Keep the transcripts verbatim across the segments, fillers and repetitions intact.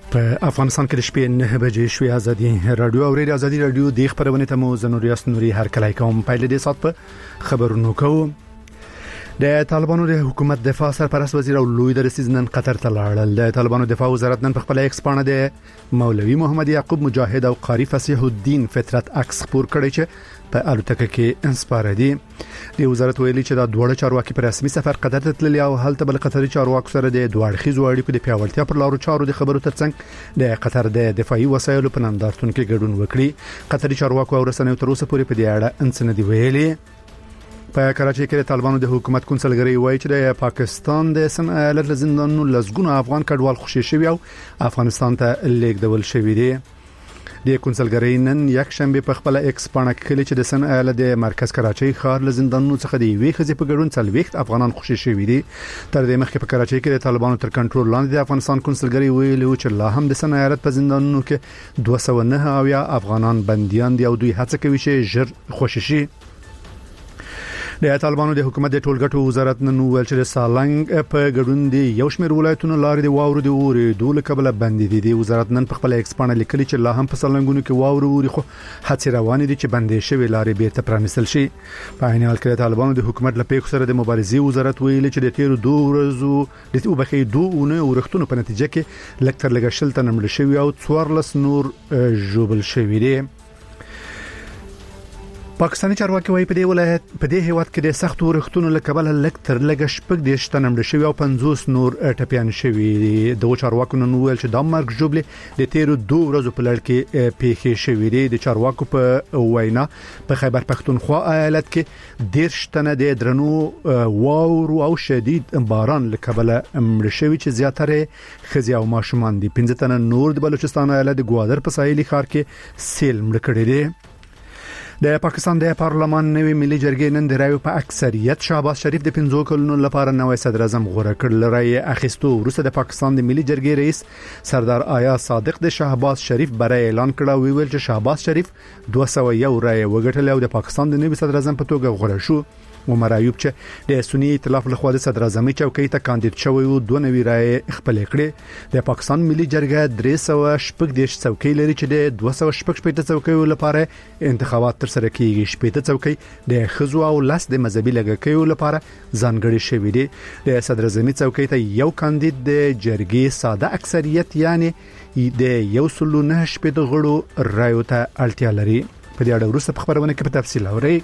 په افغانستان کې د شپې نه بجې شوې ازادي رادیو او ریډیو ازادي رادیو د خبرونه ته مو زنوریاس نوري هر کله کوم په دې سات په خبرونو کوو. د طالبانو د حکومت دفاع سرپرست وزیر او لوی درسیز نن قطر ته لاړل. د طالبانو دفاع وزارت نن په خپل ایکس باندې د مولوي محمد یعقوب مجاهد او قاری فصیح الدین فطرت عکس خپور کړی چې په الوتکه کې انسپاره دي. د وزارت ویلي چې دا دوه چارواکي په رسمي سفر قطر ته تللي او هلته بل قطري چارواکو سره د دوه اړخیزو اړیکو د پیاوړتیا پر لارو چارو د خبرو ترڅنګ د قطر د دفاعي وسایلو په نندارتون کې ګډون وکړي. قطري چارواکو او رسنیو تر اوسه پورې په دې اړه انڅ نه دی ویلي. په کراچۍ کې د طالبانو د حکومت کونسلګری وایي چې د پاکستان د سن ایالت زندانونو لزګونو افغان کډوال خوشي شوی او افغانستان ته لیږدول شوی دی. د کونسلګری نن یک شنبه په خپل ایکس باندې کلی چې د سن ایالت د مرکز کراچۍ ښار له زندانونو څخه دی وی خزي په ګډون څلويخت افغانان خوشي شوی دي. تر دې مخکې په کراچۍ کې د طالبانو تر کنټرول لاندې د افغانستان کونسلګری ویلي چې لا هم د سن ایالت په زندانونو کې دوه سوه و نهه اویا افغانان بنديان دي او دوی هڅه کوي چې ژر خوشي شي. د طالبانو د حکومت د ټولګټو وزارت نن ویل چې د سالنګ په ګډون دی یو شمېر ولایتونو لارې د واورو د اوري دوله قبل بندي دي. د وزارت نن په خپل ایکس باندې لیکلي چې لا هم په سالنګونو کې واورو اوري خو هڅې روانې دي چې بندي شوی لارې بیرته پرانیستل شي. په عین حال کې طالبانو د حکومت لپاره سره د مبارزې وزارت ویلي چې د تیرو دوه ورځو د وبخي دوه اونۍ ورښتونو په نتیجه کې لکتر لګشل تنمل شوی او څوارلس نور جوبل شوی دي. پاکستاني چارواکي وايي په دې ولایت په دې هیواد کې د سخت ورښتونو لکبل لکتر لګ شپږ د شتنمړ شوی او پنځوس نور ټپيان شوی دي. د چارواکو نن ویل چې د مرګ جوړلې د تیرو دوه ورځو په لړ کې پیښې شوې دي. د چارواکو په وینا په خیبر پختونخوا ایالت کې ډیر شتنه د درنو واورو او شدید باران لکبل امر شوی چې زیاتره خزي او ماشومان دي. پنځه تنه نور د بلوچستان ایالت د ګوادر په ساحلي ښار کې سیل مړ کړي دي. د پاکستان د پارلمان نوی ملي جرګې نن د رایو په اکثریت شهباز شریف د پنځو کلونو لپاره نوی صدر اعظم غوړه کړل. رای اخیستو وروسته د پاکستان د ملي جرګې رئیس سردار آیا صادق د شهباز شریف برای اعلان کړ او ویل چې شهباز شریف دوه سوه و یو رای وګټل او د پاکستان د نوی صدر اعظم په توګه غوړه شو. عمر ایوب چې د سنی ائتلاف له خوا د صدر اعظمي چوکۍ ته کاندید شوی او دوه نوي رای خپل کړي. د پاکستان ملي جرګه درې سوه شپږ دیش څوکۍ لري چې د دوه سوه شپږ شپږ څوکۍ لپاره انتخابات تر سره کیږي. شپږ څوکۍ د خزو او لاس د مذهبي لګکیو لپاره ځانګړي شوی دي. د صدر اعظمي چوکۍ ته یو کاندید د جرګې ساده اکثریت یعنی د یو سلو نه شپږ غړو رایو ته اړتیا لري. په دې اړه وروسته په خبرونه کې په تفصیل اورئ.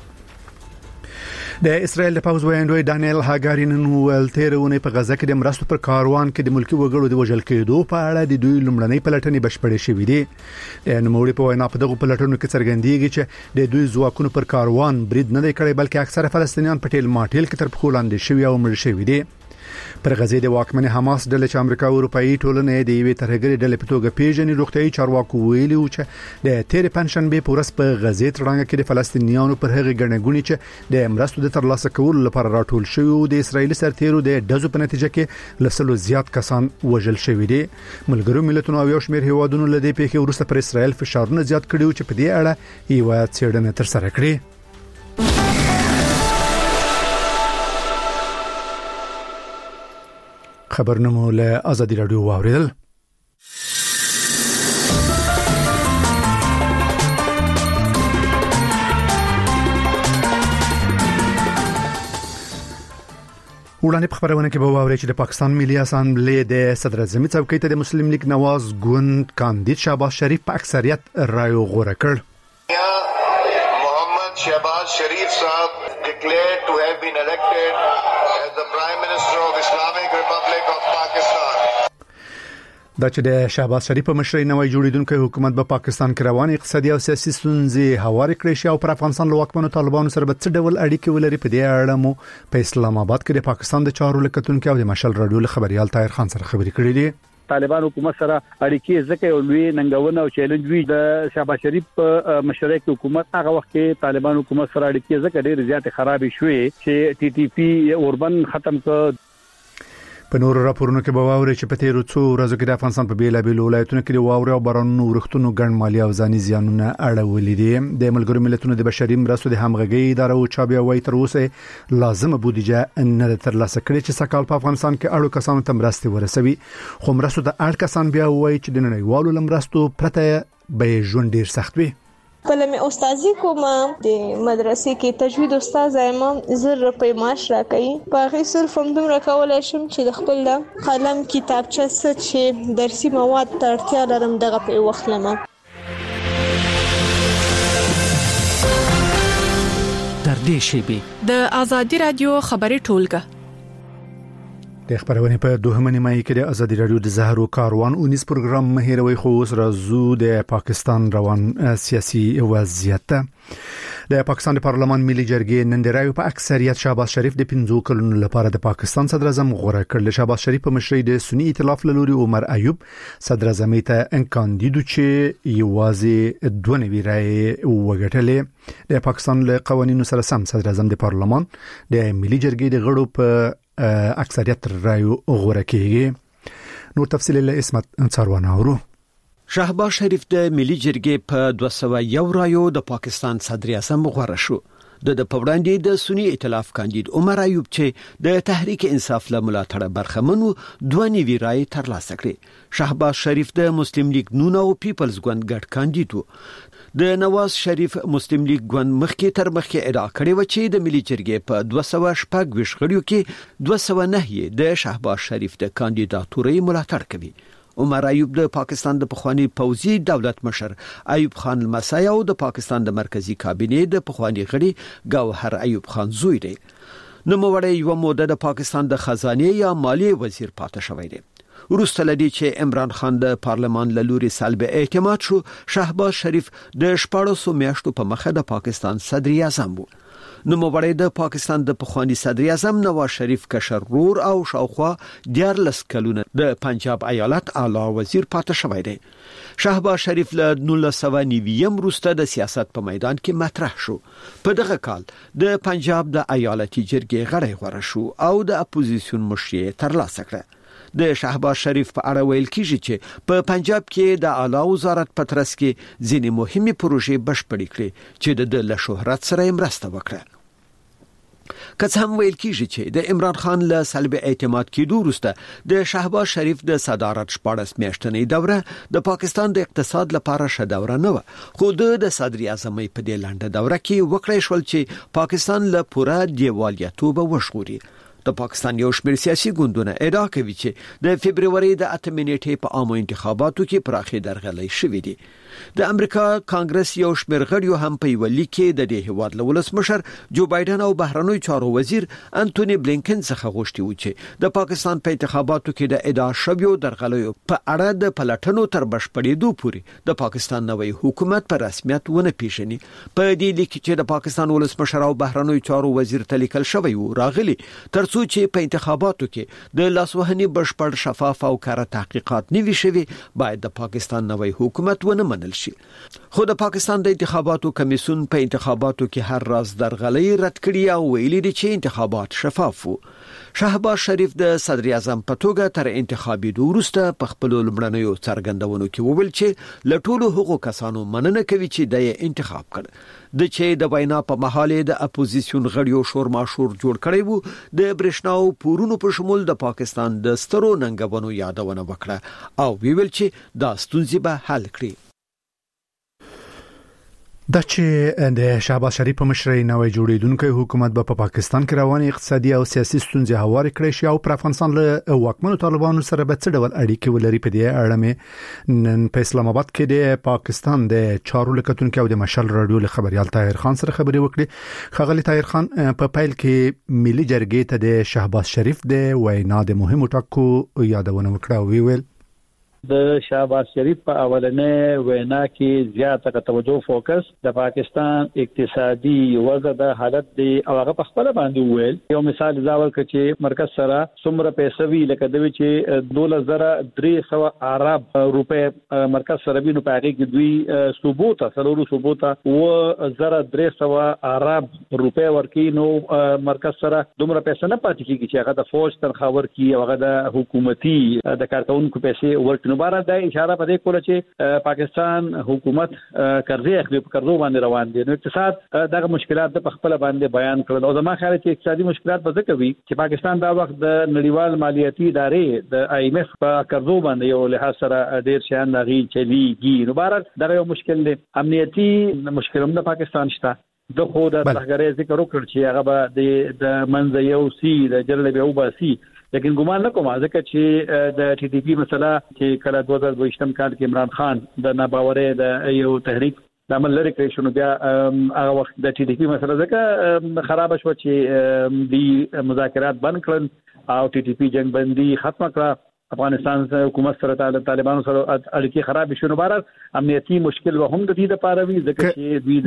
د اسرائیل د پوز وایندوی دانیل هاګاری نن ویل تیرونه په غزه کې د مرستو پر کاروان کې د ملکی وګړو د وژل کېدو په اړه د دوی لمړنۍ پلټنې بشپړې شوې دي. د نوموړي په وینا په دغه پلټنو کې څرګندېږي چې د دوی ځواکونو پر کاروان برید نه دی کړی بلکې اکثره فلسطینیان په ټیل ماټیل کې تر پخو لاندې شوي او مړ شوي دي. پر غزه د واکمن حماس ډلې چې امریکا او اروپאי ټولنې د یوې ترهګرې ډلې په توګه پیژنې روغتيایي چارواکو ویلي و چې د تیر پنځشنبه په ورځ په غزه ترڅنګ کې د فلسطینیانو پر هغه ګڼګونی چې د مرستو د ترلاسه کولو لپاره راټول شوی او د اسرایلی سرتیرو د دزو په نتیجه کې لسلو زیات کسان وژل شوی دي. ملګرو ملتونو او یو شمېر هیوادونو له دې پیښې وروسته پر اسرایل فشارونه زیات کړي چې په دې اړه یو څېړنه تر سره کړي. خبرنامه له ازادي رادیو واوریدل. وړاندې په خبرونه کې به واوري چې د پاکستان ملي اسامبلې د صدر اعظمي چوکۍ ته د مسلم لیگ نواز ګوند کاندید شهباز شریف په اکثریت رایو غوړه کړ. محمد شهباز شریف صاحب declared to have been elected as the Prime Minister of Islamic Republic of Pakistan. دا چې د شهباز شریف په مشرۍ نوې جوړیدونکو حکومت په پاکستان کې روان اقتصادي او سیاسي ستونزې هوارې کړې شي او پر افغانستان له واکمنو طالبانو سره به څه ډول اړیکې ولري په دې اړه مو په اسلام آباد کې د پاکستان د چارو لکتونکو او د مشال رادیو خبريال طاهر خان سره خبرې کړې دي. طالبان حکومت سره اړیکې ځکه یو لوی ننګونه او چیلنج وی د شهباز شریف په مشرۍ کې حکومت هغه وخت کې طالبان حکومت سره اړیکې ځکه ډېر زیات خراب شوې چې ټي ټي پی اوربن ختم کړ. په نور راپورونو کې به واوري چې په تیرو څو ورځو کې د افغانستان په بیلابیلو ولایتونو کې د واورې او بارانونو ورښتونو ګڼ مالي او ځاني زیانونه اړولي دي. د ملګرو ملتونو د بشري مرستو د همغږي اداره او چابي وايي تر اوسه لازمه بودیجه نه ترلاسه کړې چې سکهال په افغانستان کې اړو کسانو ته مرستې ورسوي. خو مرستو ته اړ کسان بیا وايي چې د نړیوالو لمرستو پرته به ژوند ډیر سخت وي. پله مې استادي کوم د مدرسې کې تجوید استاد زما زر روپۍ معاش راکړي. په هغې صرف همدومره کولی شم چې د خپل قلم کتابچه څه چې درسي مواد ته اړتیا لرم دغه پرې واخلم. تر دې شیبې د آزادي رادیو خبري ټولګه د خبرونه په دوهمه نیمه کې د ازادي رادیو د زهرو کاروان اونیس پروګرام مهیروي خو اوس راځو د پاکستان روان سیاسي وضعیت. د پاکستان د پارلمان ملي جرګې نن د رایو په اکثریت شهباز شریف د پنځو کلونو لپاره د پاکستان صدر اعظم غوړه کړل. شهباز شریف په مشرۍ د سنی ائتلاف لوري عمر ایوب صدر اعظم ته انکاندیدو چې یوازې دوه نوي رای وګټلې. د پاکستان له قوانینو سره سم صدر اعظم د پارلمان د ملي جرګې د غړو په اکثریت رایو غوړه کیږي. نور تفصیل له اسمت انصاروان اورو. شهباز شریف د ملي جرګې په دوه سوه یو رایو د پاکستان صدر اعظم غوړه شو. د د پوړاندې د سنی ائتلاف کاندید عمر ایوب چې د تحریک انصاف له ملاتړ برخمنو دوه نیوي رای ترلاسه کړې. شهباز شریف د مسلم لیگ نون او پیپلز ګوند ګډ کاندید وو. د نواز شریف مسلم لیگ ګوند مخکې تر مخکې ادعا کړې و چې د ملي جرګې په دوه سوه شپږ ویشت غړیو کې دوه سوه نه د شهباز شریف د کاندیداتورۍ ملاتړ کوي. عمر ایوب د پاکستان د پخوانی پوځي دولت مشر ایوب خان لمسی او د پاکستان د مرکزی کابینې د پخوانی غړي ګوهر ایوب خان زوی دی. نوموړی یو موده د پاکستان د خزانه یا مالیې وزیر پاتې شوی دی. وروسته لدی چې عمران خان د پارلمان له لوري سلب اعتماد شو، شهباز شریف د شپاړسو میاشتو په مخه د پاکستان صدر اعظم وو. نوموړی د پاکستان د پخوانی صدر اعظم نواز شریف کشر ورور او شاوخوا دیارلس کلونه د پنجاب ایالت اعلی وزیر پاتې شوی دی. شهباز شریف له نولس سوه نویم وروسته د سیاست په میدان کې مطرح شو. په دغه کال د پنجاب د ایالتي جرګې غړی غوړه شو او د اپوزیسیون مشري ترلاسه کړه. د شهباز شریف په اړه ویل کیږي چې په پنجاب کې د اعلی وزارت په ترڅ کې ځینې مهمه پروژې بشپړې کړې چې د له شهرت سره مرسته وکړه. که څه هم ویل کیږي چې د عمران خان له سلب اعتماد کېدو وروسته د شهباز شریف د صدارت شپاړس میاشتنۍ دوره د پاکستان د اقتصاد لپاره ښه دوره نه و، خو د صدر اعظم په دې لنډه دوره کې وکړای شول چې پاکستان له پوره دیوالیتوبه وژغوري. د پاکستان یو شمېر سیاسي ګوندونه ادعا کوي چې د فبرवरी د اتمې نیټې په عامو انتخاباتو کې پراخي درغلۍ شوې دي. د امریکا کانګرس یو شمېر غړي هم په یو لیک کې د دې هیواد له ولسمشر جو بایدن او بهرنوي چارو وزیر انټونی بلینکن څخه غوښتي و چې د پاکستان په انتخاباتو کې د ادعا شویو درغلیو په اړه د پلټنو تر بشپړېدو پورې د پاکستان نوی حکومت په رسمیت ونه پیژني. په دې لیک کې د پاکستان ولسمشر او بهرنوي چارو وزیر ته لیکل شوی و راغلي تر څو چې په انتخاباتو کې د لاسوهنې بشپړ شفاف او کار تحقیقات نیوي شوي باید د پاکستان نوی حکومت ونه منل شي. خو د پاکستان د انتخاباتو کمیسیون په انتخاباتو کې هر راز درغلۍ رد کړي او ویلي دي چې انتخابات شفاف وو. شهباز شریف د صدر اعظم په توګه تر انتخابي وروسته په خپل لومړنیو څرګندونو کې وویل چې له ټولو هغو کسانو مننه کوي چې د انتخاب کړ. د چې د وینا په محاله د اپوزیسیون غړیو شور ماشور جوړ کړی وو د برښناو پورونو په شمول د پاکستان د سترو ننګونو یادونه وکړه او ویل چې دا ستونزې به حل کړي. د چې د شهباز شریف په مشرۍ نوې جوړیدونکو حکومت به په پاکستان کې رواني اقتصادي او سیاسي ستونزې هوارې کړې شي او پر افغانستان له واکمنو طالبانو سره به څه ډول اړیکې ولري. په دې اړه مې نن په اسلام آباد کې د پاکستان د چارو لیکونکو او د مشال رادیو له خبريال طاهر خان سره خبرې وکړې. خغلی طاهر خان په پیل کې ملي جرګې ته د شهباز شریف د وینا د مهمو ټکو یادونه وکړه او ویل د شهباز شریف په اولنې وینا کې زیاته توجه فوکس د پاکستان اقتصادي وضع د حالت دی او هغه په خپل باندې وویل. یو مثال دا ورکړ چې مرکز سره څومره پیسې وی لکه دوی چې دولس زره درې سوه ارب روپے مرکز سره وینو په هغه کې دوی صوبو ته سلورو صوبو ته و زره درې سوه ارب روپے ورکې نو مرکز سره دومره پیسې نه پاتې کیږي چې هغه د فوج تنخواه ورکړي او هغه د حکومتي د کارکونکو پیسې ورکړي. نو بار دا اشاره په دې کوله چې پاکستان حکومت قرضې اخلي په قرضو باندې روان دي. نو اقتصاد دغه مشکلات د خپل باندې بیان کړل او زما خیال چې اقتصادي مشکلات به ځکه وي چې پاکستان دا وخت د نړیوال مالیاتي ادارې د آی ایم ایف په قرضو باندې یو لحاظ سره ډیر شان دغه چلیږي. نو بار دا یو مشکل دی. امنیتي مشکل هم د پاکستان شته. د خو د ترګرې ذکر وکړ چې هغه به د منځ یو سی د جرل به وباسي لیکن ګمان نه کوم ځکه چې د ټي ټي پی مسله چې کله دوه زره دوه کال کې عمران خان د ناباورۍ د یو تحریک د عمل لري کړی شنو بیا هغه وخت د ټي ټي پی مسله ځکه خراب شو چې د مذاکرات بند کړل او ټي ټي پی جنگ بندي ختم کړه. افغانستان حکومت سره طالبانو سره اړیکې خراب شونه بار امنیتي مشکل و هم د دې لپاره وی ځکه چې دوی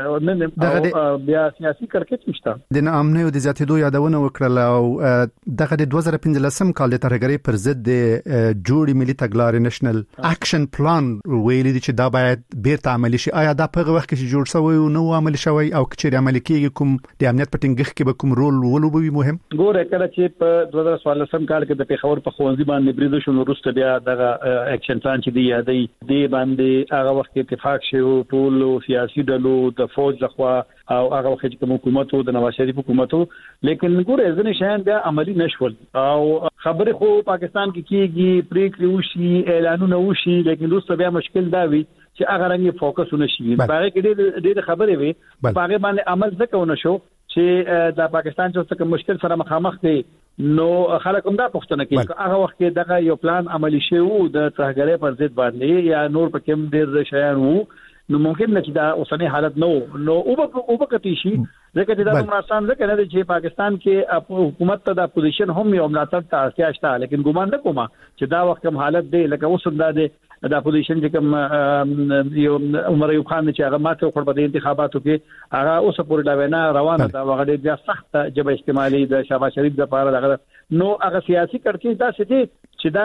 د بیا سیاسي کرکټ نشته. د نامنه او د زیاتېدو یادونه وکړل او دغه د دوه زره پنځلسم کال د ترګری پر ضد د جوړی ملي تګلارې نېشنل اکشن پلان ویل دي چې دا باید بیرته عملي شي. آیا دا په وخت کې جوړ شوی او نو عملي شوی او چې عملي کیږي کوم د امنیت پټینګخ کې به کوم رول ولوبوي مهم؟ ګوره کله چې په دوه زره څوارلسم کال کې د پیښور په خوندې باندې بریدو شنو روسته بیا دغه اکشن پلان چې دی یادې دی باندې هغه وخت اتفاق شو ټول سیاسي ډلو د فوج لخوا او هغه وخت چې حکومت او د نواز شریف حکومت لیکن ګوره ځنې شیان بیا عملی نشول او خبرې خو پاکستان کې کیږي پریکړې وشي اعلانونه وشي لیکن روسته بیا مشکل دا وي چې هغه رنګ فوکس ونشي. هغه کې ډېر ډېر خبرې وي هغه باندې عمل ځکه ونشو چې د پاکستان چې څه مشکل سره مخامخ دي. نو خلک هم دا پوښتنه کوي چې هغه وخت کې دغه یو پلان عملی شوی د ترګری پر ضد باندې یا نور په کوم ډیر شیان وو نو ممکن نه چې دا اوسنی حالت نو نو او په او په کتی شي ځکه چې دا افغانستان ځکه نه چې پاکستان کې حکومت ته د اپوزیشن هم یو ملاتړ ته اړتیا شته لیکن ګومان نه کوم چې دا وخت کوم حالت دی لکه اوس دا دی د اپوزیشن چې کوم یو عمر ایوب خان چې هغه ماته خپل په انتخاباتو کې هغه اوس پورې دا وینا روانه ده هغه ډېر سخت جبه استعمالي د شهباز شریف د لپاره دغه نو هغه سیاسي کړکېچ دا څه دي چې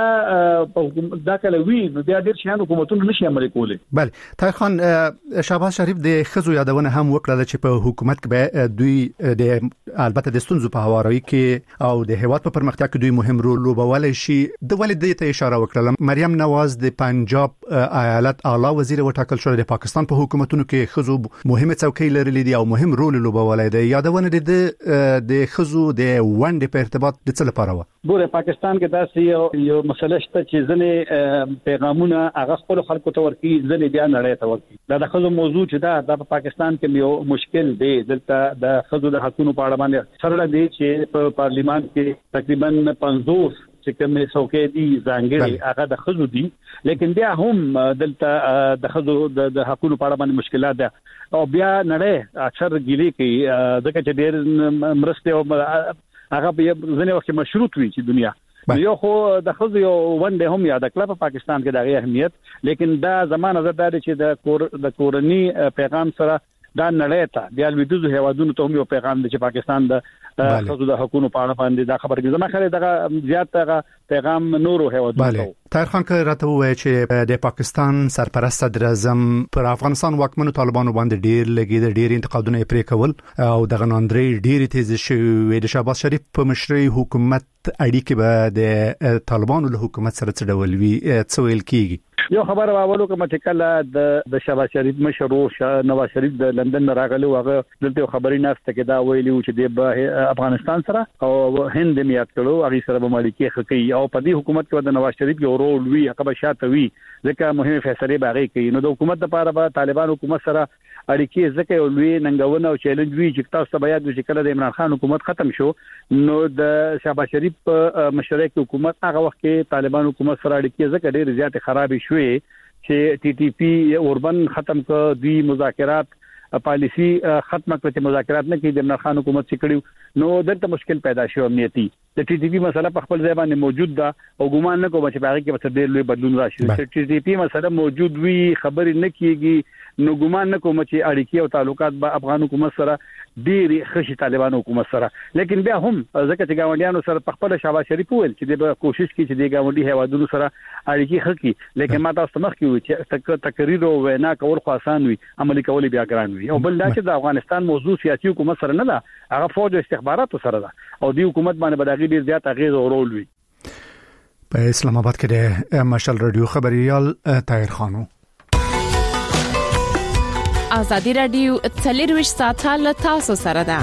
دا دا کله وی نو بیا ډېر شیان حکومتونه نشي عملي کولای. بله طاهر خان شهباز شریف د خزو یادونه هم وکړه چې په حکومت کې دوی د البته د ستونزو په هواري کې او د هیواد په پرمختیا کې دوی مهم رول لوبولای شي. د ولې ته اشاره وکړه مریم نواز د پنجاب ایالت اعلی وزیر وټاکل شو د پاکستان په حکومتونو کې خزو مهمه څوکۍ لرلې دي او مهم رول لوبولای دی. یادونه د د خزو د وند په ارتباط د څه لپاره و؟ ګوره پاکستان کې داسې یو مسله شته چې ځنې پیغامونه هغه خپل خلکو ته ورکي ځنې بیا نړۍ ته ورکي. دا د خزو موضوع چې دا د پاکستان کې یو مشکل دی دلته د خزو د حقوقو په اړه باندې سره دی چې په پارلیمان کې تقریبا پنځوس چې کوم څوکۍ دي ځانګړي هغه د خزو دي لیکن بیا هم دلته د خزو د حقوقو په اړه باندې مشکلات ده او بیا نړۍ اکثر ګیلي کوي ځکه چې ډېر مرسته او هغه به ځنې وخت مشروط وي چې دنیا یو خو د خزو یو ونده هم یاد کړه په پاکستان کې دغه اهمیت لیکن دا زمانه زده چې د کور د کورنی پیغام سره دا نړۍ ته بیا لویدوزو هیوادونو ته هم یو پیغام دی چې پاکستان د خزو د حقوقو په اړه باندې دا خبره کوي. زما خیال دغه زیات دغه پیغام نورو هیوادونو ته. طاهر خان که راته وایي چې د پاکستان سرپرست صدر اعظم پر افغانستان واکمنو طالبانو باندې ډیر لګید ډیر انتقادونه پرې کول او دغه ناندري ډیر تیز شوی د شهباز شریف په مشرۍ حکومت اړیکې به د طالبانو له حکومت سره څه ډول وي څه ویل کیږي؟ یو خبر واولو کوم چې کله د د شهباز شریف مشر نواز شریف د لندن راغلی هغه دلته خبري ناشته کې دا ویلي چې د افغانستان سره او هند میات کړو هغه سره به مالکی خکې او په دې حکومت کې د نواز شریف یو رول وی هغه شاته وی ځکه مهمه فیصله باغی کوي. نو د حکومت لپاره به طالبان حکومت سره اړیکې ځکه یو لوی ننګونه او چیلنج وی چې تاسو ته بیا د کله د عمران خان حکومت ختم شو نو د شهباز شریف مشرک حکومت هغه وخت کې طالبان حکومت سره اړیکې ځکه ډېر زیات خراب شوې چې ټي ټي پی اوربن ختم کړ دوی مذاکرات پالیسی ختمه کړې مذاکرات نه کړي د عمران خان حکومت چې کړیو نو دلته مشکل پیدا شو امنیتي د ټي ټي پی مسله په خپل ځای باندې موجود ده او ګومان نه کوم چې باغ کې به ډېر لوی بدلون راشي چې ټي ټي پی مسله موجود وي خبرې نه کیږي نو ګومان نه کوم چې اړیکې او تعلقات به افغان حکومت سره ډېری خشي طالبان حکومت سره لیکن بیا هم ځکه چې گاونډیانو سره په خپل شاباش شریف ویل چې د کوشش کوي چې د گاونډي هوادونو سره اړیکې خکې لیکن ما تاسو مخ کې وي چې تقریر او وینا کول خو آسان وي عملي کول بیا ګران وي او بل دا چې د افغانستان موضوع سیاسي حکومت سره نه ده هغه فوج او استخباراتو سره ده او د حکومت باندې بداغي ډیر زیات اغیز او رول وي په اسلام آباد کې د مشال رادیو خبريال طاهر خانو آزادی رادیو څلرویشت ساعته له تاسو سره ده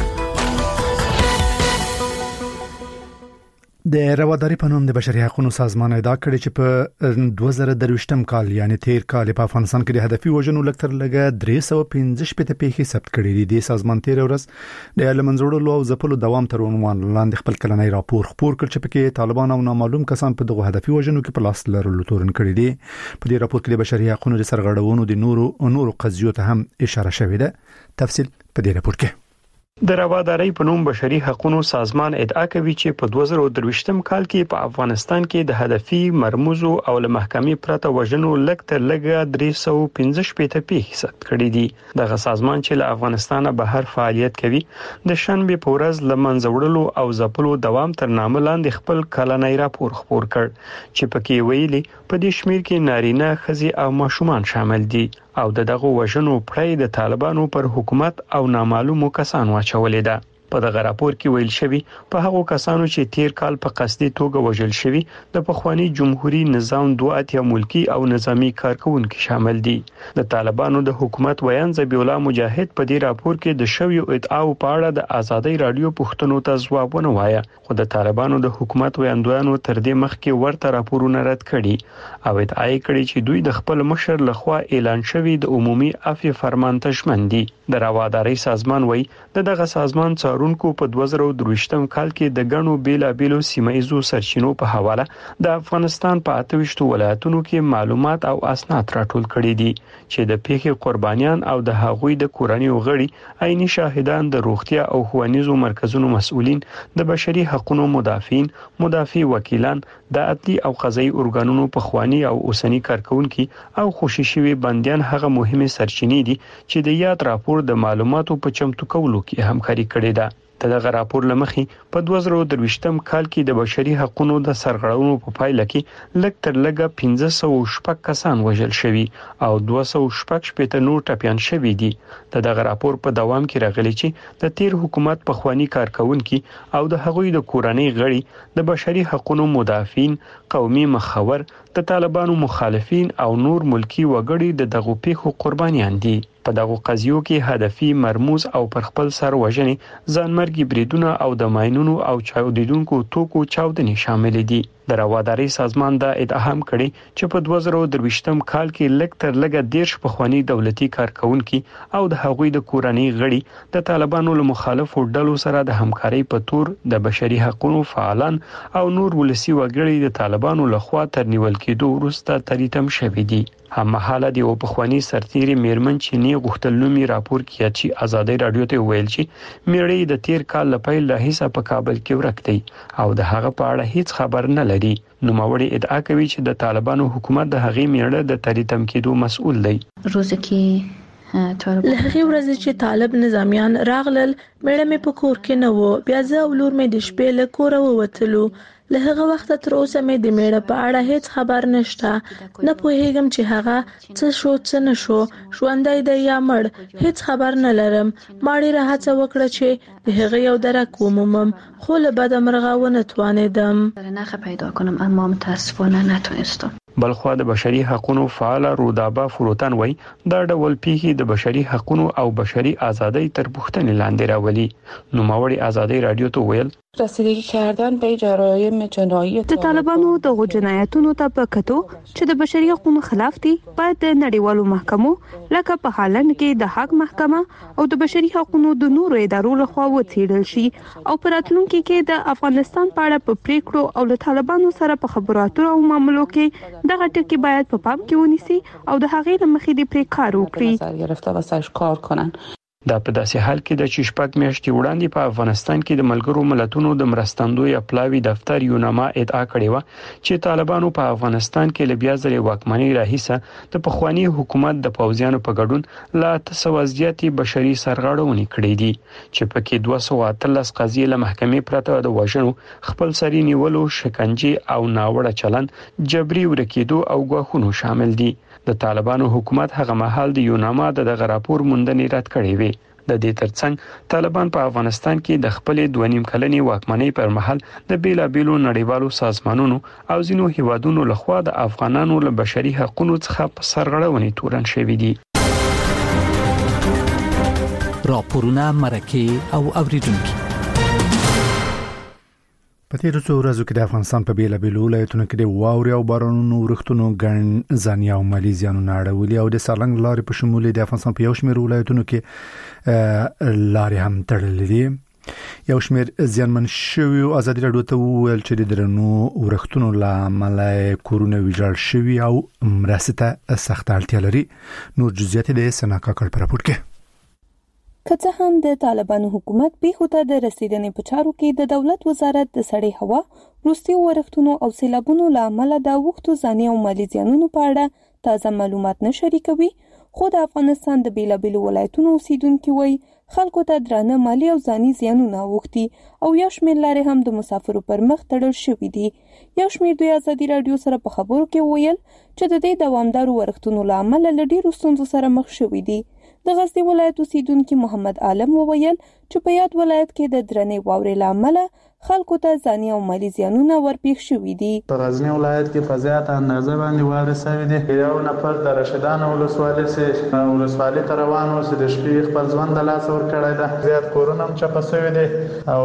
د رواداري په نوم د بشري حقوقو سازمان ادعا کړې چې په دوه زره درویشتم کال یعنی تیر کال په افغانستان کې د هدفي وژنو لکتر لګه درې سوه پنځه شپږ پیښې ثبت کړې دي. د سازمان تیر ورځ د لمنځوړلو او ځپلو دوام تر عنوان لاندې خپل کلنۍ راپور خپور کړ چې پکې طالبان او نامعلوم کسان په دغه هدفي وژنو کې په لاس لرلو تورن کړی دي. په دې راپور کې د بشري حقوقو د سرغړونو د نورو نورو قضیو ته هم اشاره شوې ده. تفصیل په دې راپور کې. د روادارۍ په نوم بشري حقوقو سازمان ادعا کوي چې په دوه زره درویشتم کال کې په افغانستان کې د هدفي مرموزو او له محکمې پرته وژنو لکتر لګه درې سوه پنځه شپږ پیښې ثبت کړې دي. دغه سازمان چې له افغانستانه بهر فعالیت کوي د شنبه په ورځ له منځوړلو او ځپلو دوام تر نامه لاندې خپل کلنۍ راپور خپور کړ چې پکې ویلي په دې شمیر کې نارینه ښځې او ماشومان شامل دي او دغه وژنو پړې د طالبانو پر حکومت او نامعلومو کسانو اچولې ده. په دغه راپور کې ویل شوی په هغو کسانو چې تیر کال په قصدي توګه وژل شوی د پخوانی جمهوریت نظام دوه اتیا ملکی او نظامی کارکونکو شامل دي. د طالبانو د حکومت ویان ذبیح الله مجاهد په دې راپور کې د شویو ادعاو په اړه د آزادۍ رادیو پښتنو ته ځواب ونه وایي خو د طالبانو د حکومت ویاندویانو تر دې مخکې ورته راپورونه رد کړي او ادعا کړي چې دوی د خپل مشر لخوا اعلان شوی د عمومي عفو فرمان ته ژمن دي. د روادارۍ سازمان وایي د دغه سازمان څارونکو په دوه زره درویشتم کال کې د غنو بیلابیلو سیمایزو سرچینو په حواله د افغانستان په اته ویشت ولایتونو کې معلومات او اسناد راټول کړي دي چې د پیښې قربانیان او د هغوی د کورنیو غړي عیني شاهدان د روغتیا او ښوونیزو مرکزونو مسؤلین د بشري حقوقو مدافعین مدافع وکیلان د عدلي او قضایي ارګانونو په خواني او اوسنی کارکونکو او خوشي شوی بنديان هغه مهمه سرچینې دي چې د یاد راپور د معلوماتو په چمتو کولو کې همکاري کړې ده. دغه راپور لمخې په دوه زره درویشتم کال کې د بشري حقوقو د سرغړونو په پایله کې لږ تر لږه پنځه سوه شپږ کسان وژل شوي او دوه سوه شپږ شپېته نور ټپیان شوي دي. دغه راپور په دوام کې راغلی چې د تیر حکومت په خواني کارکونکو او د هغوی د کورنۍ غړي د بشري حقوقو مدافعین قومي مخور د طالبانو مخالفین او نور ملکی وګړي د دغه پیښو قربانیان دي. په دغه قضیو کې هدفي مرموز او پر خپل سر وژنې ځانمرګي بریدونه او د ماینونو او چاودیدونکو توکو چاودنې شامل دي. د روادارۍ سازمان دا ادعا هم کړې چې په دوه زره درویشتم کال کې لږ تر لږه دیرش پخوانی دولتي کارکونکو او د هغوی د کورنۍ غړي د طالبانو له مخالفو ډلو سره د همکارۍ په تور د بشري حقوقو فعالان او نور ولسی وګړي د طالبانو لخوا تر نیول کېدو وروسته تریتم شوي دي. هم مهاله دی او پخوانی سرتیری میرمن چې نه غوښتل نومي راپور کې چې آزادۍ رادیو ته ویل چې میړی د تیر کال لپاره له هیڅ په کابل کې ورک دی او د هغه په اړه هیڅ خبر نه لري. نو ماوړي ادعا کوي چې د طالبانو حکومت د هغې میړه د تریتم کېدو مسؤل دی. روزه کې له هغې ورځې چې طالب نظامیان راغلل میړه مې په کور کې نه و بیا زه او لور مې د شپې له کوره ووتلو. له هغه وخت تر اوسه مې د میړه په اړه هیڅ خبر نشته. نه پوهیږم چې هغه څه شو څه نه شو ژوندی دی یا مړ هیڅ خبر نه لرم. ما ډېره هڅه وکړه چې د هغه یو درک ومومم خو له بده مرغه ونه توانېدم. نخ پیدا کنم اما متاسفانه نتونستم. بلخوا د بشري حقوقو فعال رودابا فروتن وای دا ډول پیښې د بشري حقوقو او بشري ازادۍ تر پوښتنې لاندې راولي. نو ماوړي آزادۍ رادیو ته ویل رسیدگی کردن به جرایم جنایی د طالبانو د جنایتونو ته په کتو چې د بشري حقوقو خلاف دي باید د نړیوالو محکمو لکه په هالند کې د حق محکمه او د بشري حقوقو د نورو ادارو لخوا وڅېړل شي او په راتلونکي کې د افغانستان په اړه په پریکړو او له طالبانو سره په خبرو اترو او معاملو کې دغه ټکي باید په پام کې ونیسي او د هغې لمخې د پرې کار وکړي. گرفته و سرش کار کنن. دا په داسې حال کې د چې شپږ میاشتې وړاندې په افغانستان کې د ملګرو ملتونو د مرستندوی اپلاوی دفتر یوناما ادعا کړې و چې طالبانو په افغانستان کې ل بیا ځلې واکمنۍ راهیسه د پخوانی حکومت د پوځیانو په ګډون لا تسوازياتي بشري سرغړونې کړې دي چې پکې دوه سوه اتلس قضیې له محکمې پرته د وژنو، خپل سري نیولو، شکنجه او ناوړه چلند، جبري ورکېدو او غواخونو شامل دي. د طالبانو حکومت هغه مهال د یوناما د دغه راپور موندنې رد کړې وي. د دې ترڅنګ طالبان په افغانستان کې د خپل دوه نیم کلنې واکمنۍ پر مهال د بیلابیلو نړیوالو سازمانونو او ځینو هیوادونو لخوا د افغانانو له بشري حقوقو څخه په سرغړونې تورن شوي دي. راپورونه مرکه او اوریدونکو په تیرو څو ورځو کې د افغانستان په بیلابیلو ولایتونو کې د واورې او بارانونو ورښتونو ګڼ ځانیا او مالي زیانونه اړولي او د سالنګ لارې په شمول د افغانستان په یو شمېر ولایتونو کې لارې هم تړلې دي. یو شمېر زیانمن شوي او ازادي راډیو ته وویل چې د درنو ورښتونو له امله کورونه ویجاړ شوي او مرستې ته سخت اړتیا لري. نور جزئیات د سنا کاکړ په راپور کې. که څه هم د طالبانو حکومت پیښو ته د رسیدنې په چارو کې د دولت وزارت د سړې هوا، وروستي ورښتونو او سیلابونو له امله د اوښتو ځاني او مالي زیانونو په اړه تازه معلومات نه شریکوي، خو د افغانستان د بیلابیلو ولایتونو اوسیدونکي وایي خلکو ته درانه مالي او ځاني زیانونه اوښتي او یو شمېر لارې هم د مسافرو پر مخ تړل شوي دي. یو شمېر دوی ازادي راډیو سره په خبرو کې ویل چې د دې دوامدارو ورښتونو له امله له ډېرو ستونزو سره مخ شوي دي. د غزنی ولایت اوسیدونکي محمد عالم وویل چې په یاد ولایت کې د درنې واورې له امله خلکو ته ځاني او مالي زیانونه ورپېښ شوي دي. په غزنی ولایت کې په زیاته اندازه باندې واورې شوې دي. یو نفر د رشیدان ولسوالۍ څخه ولسوالۍ ته روان و چې د شپې خپل ژوند د لاسه ورکړی ده. زیات کورونه هم چپه شوي دي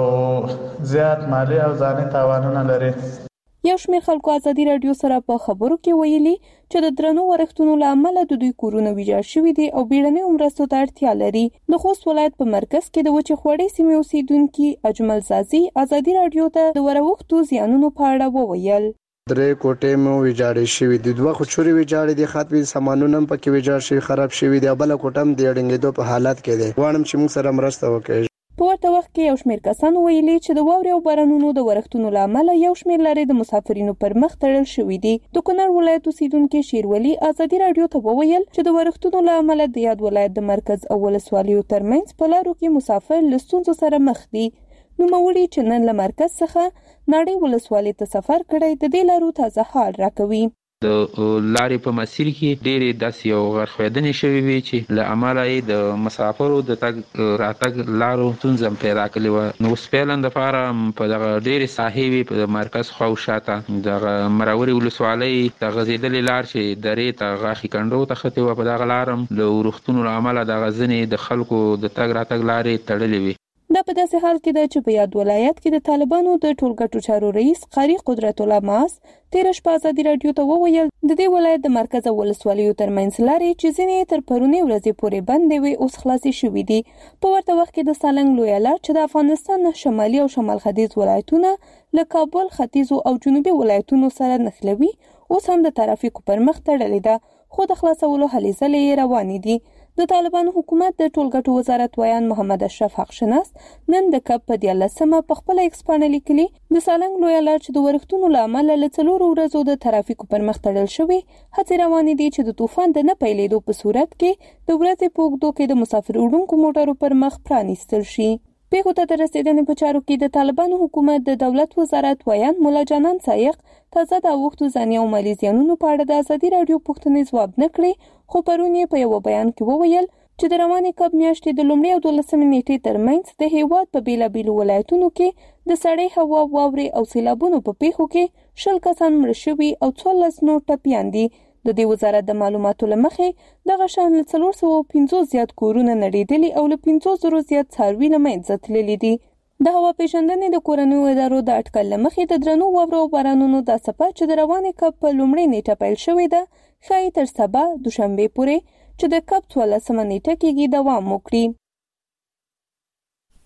او زیات مالي او ځاني تاوانونه لري. یو شمېر خلکو ازادي راډیو سره په خبرو کې ویلي چې د درنو ورښتونو له امله د دوی کورونه ویجاړ شوي دي او بیړنیو مرستو ته اړتیا لري. د خوست ولایت په مرکز کې د وچې خوړې سیمې اوسیدونکي اجمل زازي ازادي راډیو ته د وروختو زیانونو په اړه وویل. درې کوټې مو ویجاړې شوې دي، دوه خچوري ویجاړې دي، خاطوي سامانونه هم پکې ویجاړ شوي، خراب شوي دي، بل کوټه هم د اړنګېدو په حالت کې ده. غواړم چې موږ سره مرسته وکړي. په ورته وخت کې یو شمېر کسانو ویلي چې د واورې او بارانونو د ورښتونو له امله یو شمېر لارې د مسافرینو پر مخ تړل شوي دي. د کونړ ولایت اوسیدونکي شیرولي ازادي راډیو ته وویل چې د ورښتونو له امله د یاد ولایت د مرکز او ولسوالیو ترمنځ په لارو کې مسافر له ستونزو سره مخ دي. نوموړي چې نن له مرکز څخه ناړۍ ولسوالۍ ته سفر کړی د دې لارو تازه حال راکوي. د لارې په مسیر کې ډېرې داسې یو غرخوېدنې شوې وي چې له امله یې د مسافرو د تګ راتګ لارو ستونزه پیدا کړې وه. نو اوس فعلا دپاره په دغه ډېرې ساحې وي په مرکز خوا او شاته دغه مرورې ولسوالۍ د غځېدلې لار چې درې ته غاښي کنډو ته ختې وه، په دغه لار هم له ورښتونو له امله دغه ځینې د خلکو د تګ راتګ لارې تړلې وي. دا په داسې حال کې ده چې په یاد ولایت کې د طالبانو د ټولګټو چارو رئیس قاری قدرت الله ماس تیر شپه ازادي راډیو ته وویل د دې ولایت د مرکز او ولسوالیو ترمنځ لارې چې ځینې تر پرونی ورځې پورې بندې وي اوس خلاصې شوې دي. په ورته وخت کې د سالنګ لویه لار چې د افغانستان شمالي او شمال ختیځ ولایتونه له کابل، ختیځو او جنوبي ولایتونو سره نښلوي اوس هم د ترافیکو پر مخ تړلې ده، خو د خلاصولو هلې ځلې روانې دي. د طالبانو حکومت د ټولګټو وزارت ویان محمد اشرف حقشناس نن د کب په دیارلسمه په خپله ایکس پاڼه لیکلي د سالنګ لویه لار چې د ورښتونو له امله له څلورو ورځو د ترافیکو پر مخ تړل شوې، هڅې روانې دي چې د طوفان د نه پیلېدو په صورت کې د ورځې په اوږدو کې د مسافر وړونکو موټرو پر مخ پرانیستل شي. پیښو ته د رسیدنې په چارو کې د طالبانو حکومت د دولت وزارت ویان مولا جانان سایق تازه د اوښتو ځاني او مالي زیانونو په اړه د ازادي راډیو پوښتنې ځواب نه کړې، خو پرون یې په یوه بیان کې وویل چې د روانې کب میاشتې د لومړۍ او دولسمې نیټې ترمنځ د هیواد په بیلابیلو ولایتونو کې د سړې هوا، واورې او سیلابونو په پیښو کې شل کسان مړه شوي او څوارلس نور ټپیان دي. د دې وزارت د معلوماتو له مخې دغه شان له څلور سوه پنځوس زیات کورونه نړېدلي او له پنځوس زرو زیات څاروي له منځه تللي دي. د هوا پیژندنې د کورنیو ادارو د اټکل له مخې د درنو واورو او بارانونو دا څپه چې د روانې کب په لومړۍ نیټه پیل شوې ده ښایي تر سبا دوشنبې پورې چې د کب څوارلسمه نیټه کېږي دوام وکړي.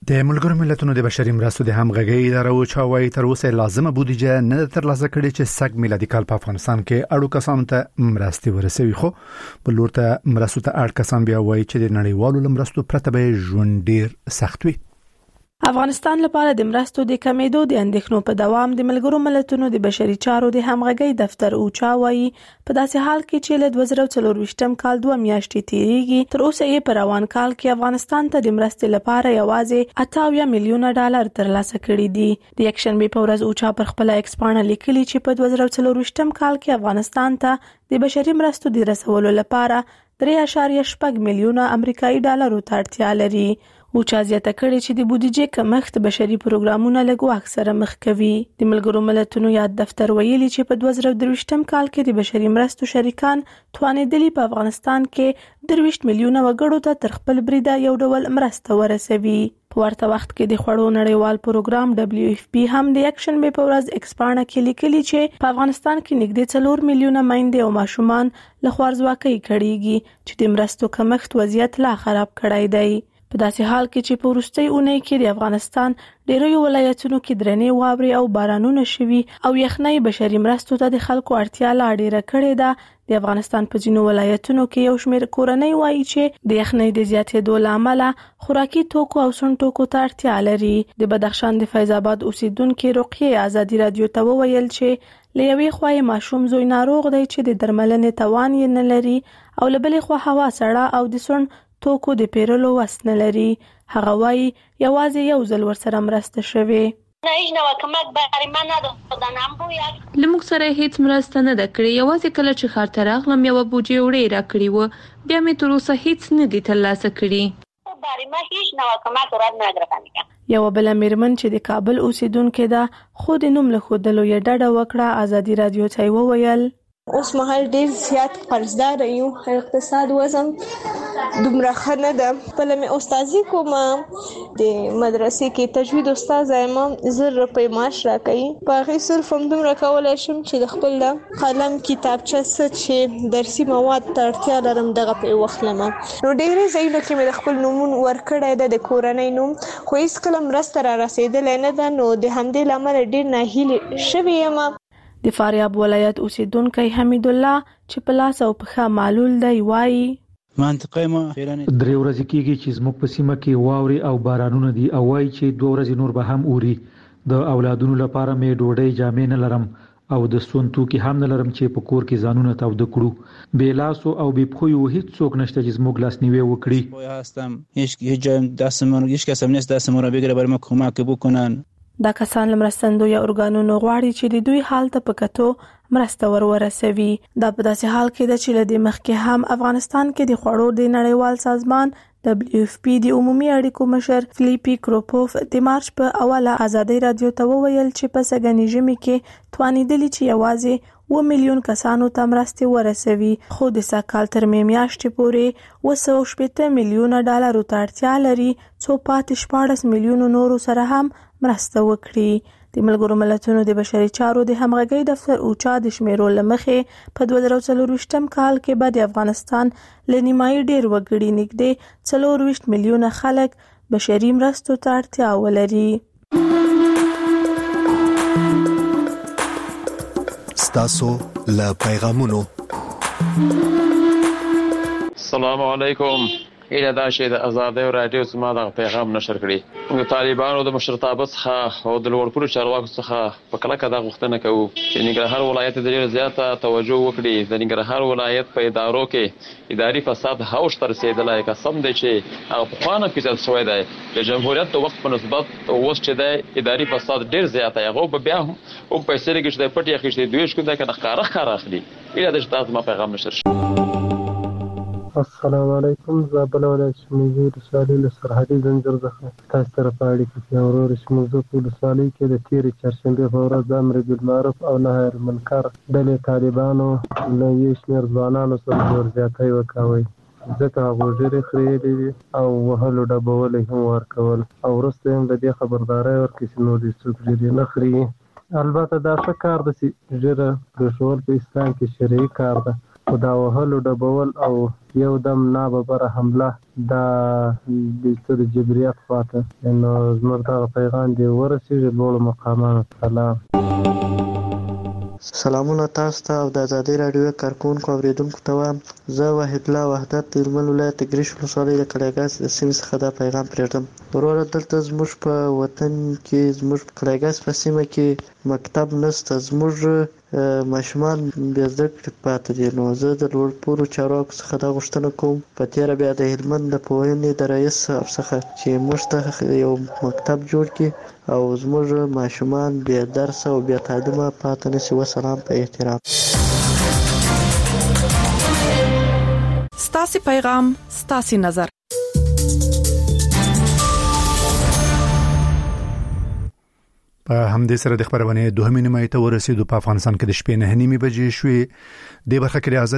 د ملګرو ملتونو د بشري مرستو د همغږي ادارو چاوي تر اوسه لازمه بودیجه نه ترلاسه کړې چې سګ میلادي کال په افغانستان کې اړو کسانو ته مرستي ورسوي، خو بل ورته مرستو ته اړ کسان بیا وایي چې د نړیوالو مرستو پرته به ژوند ډیر سخت وي. افغانستان لپاره د مرستو د کمیدو د اندېښنو په دوام د ملګرو ملتونو د بشري چارو د همغږي دفتر اوچا وایي په داسې حال کې چې له دوه زره څلور کال دوه میاشتې تیریږي، تر اوسه یې په روان کال کې افغانستان ته د مرستې لپاره یوازې اته اویا میلیونه ډالر ترلاسه کړي دي. د یکشنبه په ورځ اوچا پر خپل ایکس پاڼه لیکلي چې په دوه زره څلور کال کې افغانستان ته د بشري مرستو د رسولو لپاره درې اعشاریه شپږ میلیونه امریکایي ډالرو ته اړتیا لري. اوچا زیاته کړې چې د بودیجې کمښت بشري پروګرامونه له ګواښ سره مخ کوي. د ملګرو ملتونو یاد دفتر ویلي چې په دوه زره درویشتم کال کې د بشري مرستو شریکان توانېدلي په افغانستان کې درویشت میلیونه وګړو ته تر خپل بریده یو ډول مرسته ورسوي. په ورته وخت کې د خوړو نړیوال پروګرام دبلیو اف پی هم د یکشنبه په ورځ ایکس پاڼه کې لیکلي چې په افغانستان کې نږدې څلور میلیونه میندې او ماشومان له خوارځواکۍ کړيږي چې د مرستو کمښت وضعیت لا خراب کړی دی. په داسې حال کې چې په وروستۍ اونۍ کې د افغانستان ډېرو ولایتونو کې درنې واورې او بارانونه شوي او یخنۍ بشري مرستو ته د خلکو اړتیا لا ډېره کړې ده. د افغانستان په ځینو ولایتونو کې یو شمېر کورنۍ وایي چې د یخنۍ د زیاتېدو له امله خوراکي توکو او سون توکو ته اړتیا لري. د بدخشان د فیض آباد اوسیدونکو رقیه ازادي رادیو ته وویل چې له یوې خوا یې ماشوم زوی ناروغ دی چې د درملنې توان یې نه لري او له بلې خوا هوا سړه او د سون توکو د پیرلو وس نه لري. هغه وایي یوازې یو ځل ورسره مرسته شوې. لموږ سره هیڅ مرسته نه ده کړې، یوازې کله چې ښار ته راغلم یوه بوجۍ وړۍ راکړې وه، بیا مې تر اوسه هیڅ نه دي ترلاسه کړي. یوه بله میرمن چې د کابل اوسیدونکې ده خو د نوم له ښودلو یې ډډه وکړه، ازادي رادیو ته یې وویل اوس مهال ډیر زیات قرضدار یو، اقتصاد وزن دومره ښه نه ده. بله مې استادي کوم، د مدرسې کې تجوید استاد یم، زر روپۍ معاش راکوي. په هغې صرف همدومره کولی شم چې د خپل قلم کتابچه څه چې درسي مواد ته اړتیا لرم دغه پرې واخلم. نو ډېرې ځایونو کې مې د خپل نومون ورکړی ده د کورنۍ نوم، خو هېڅکله مرسته را رسېدلی نه ده. نو د همدې له امله ډېر ناهیلې شوې یم. د فاریاب ولایت اوسیدونکی حمید الله چې په لاس او پښه معلول دی وایي منطقه ما درې ورځې کېږي چې زموږ په سیمه کې واورې او بارانونه دي او وایي چې دوه ورځې نور به هم اوري. د اولادونو لپاره مې ډوډۍ جامې نه لرم او د سون توکي هم نه لرم چې په کور کې ځانونه تاوده کړو. بې لاسو او بې پښو یو هیڅ څوک نشته چې زموږ لاسنیوی وکړي. هستم هیچ جای دستمون هیچ کس هم نیست دستمون را بگیره برای ما کمک بکنن. دا کسان له مرستندویه ارګانونو غواړي چې د دوی حال ته په کتو مرسته ور ورسوي. دا په داسې حال کې ده چې له دې مخکې هم افغانستان کې د خوړو د نړیوال سازمان دبلیو اف پی د عمومي اړیکو مشر فلیپي کروپوف د مارچ په اوله ازادي رادیو ته وویل چې په سږني ژمي کې توانېدلي چې یوازې اووه میلیون کسانو ته مرستې ورسوي، خو د سږ کال تر مې میاشتې پورې اوه سوه شپېته میلیونه ډالرو ته اړتیا لري څو پاتې شپاړس میلیونو نورو سره هم مرسته وکړي. د ملګرو ملتونو د بشري چارو د همغږي دفتر اوچا د شمیرو له مخې په دوه زره څلور کال کې به د افغانستان له نیمایي ډېر وګړي نږدې څلورویشت میلیونه خلک بشري مرستو ته اړتیا ولري. ستاسو له پیغامونو السلام علیکم. ایله دا شی د ازادۍ رادیو زما د پیغام نشر کړي. د طالبانو د مشرتابه څخه او د لوړپوړو چارواکو څخه په کلکه دا غوښتنه کوو چې ننګرهار ولایت د ډېر زیاته توجه وکړي. د ننګرهار ولایت په ادارو کې اداري فساد هوښ ته رسېدلی، قسم دی چې هغه پخوا نه پیژندل شوی دی. د جمهوریت د وخت په نسبت اوس چې دی اداري فساد ډېر زیات دی. هغه به بیا هم اوږد پیسې لګي چې دی پټ یې اخیستې دوی شکون دی که نه ښکاره ښکاره اخلي. ایله ده چې دا زما پیغام نشر شي. السلام علیکم. زابل ولایت شمولي ولسوالۍ له سرحدي زنجیر څخه تاسو سره په اړیکه کې یم. ورور شمولزو په ولسوالۍ کې د تېرې چهارشنبې په ورځ د امر بالمعروف او نهي عن المنکر ډلې طالبانو له یو شمېر ځوانانو سره زور زیاتی وکاوی، ځکه هغوی ږیرې خریېلې وې او وهلو ډبولی هم ورکول او وروسته هم له دې خبرداری ورکړي چې نور دې څوک ږیرې نه خري. البته دا ښه کار ده چې ږیره پرېښول په اسلام کې شرعي کار ده، خدا وهلو ډبول او یو دم ناببره حمله دا د جبريات خواته نو زموږ دا پیغام دی ورسېږي لوړ مقامات. سلام. سلامونه تاسو ته او د آزادۍ رادیو کارکونکو اوریدونکو ته وایم. زه وحید الله وحدت د هلمند ولایت ګریش ولسوالۍ د کلیګاس د سیمې څخه دا پیغام پرېږدم. وروره دلته زموږ په وطن کې زموږ په کلیګاس په سیمه کې مکتب نشته. زموږ ماشومان بې زده کړې پاتې دي. نو زه د لوړ پوړو چارواکو څخه دا غوښتنه کوم په تېره بیا د هلمند د پوهنې د رئیس صاحب څخه چې موږ ته یو مکتب جوړ کړي او زموږ ماشومان بې درسه او بې تعلیمه پاتې نشي. وسلام په احترام. ستاسو پیغام ستاسو نظر. په همدې سره د خبرونه دوه نیمه ته ورسېدو. په افغانستان کې د شپې نه نیمه بجې شوې. د برخه کې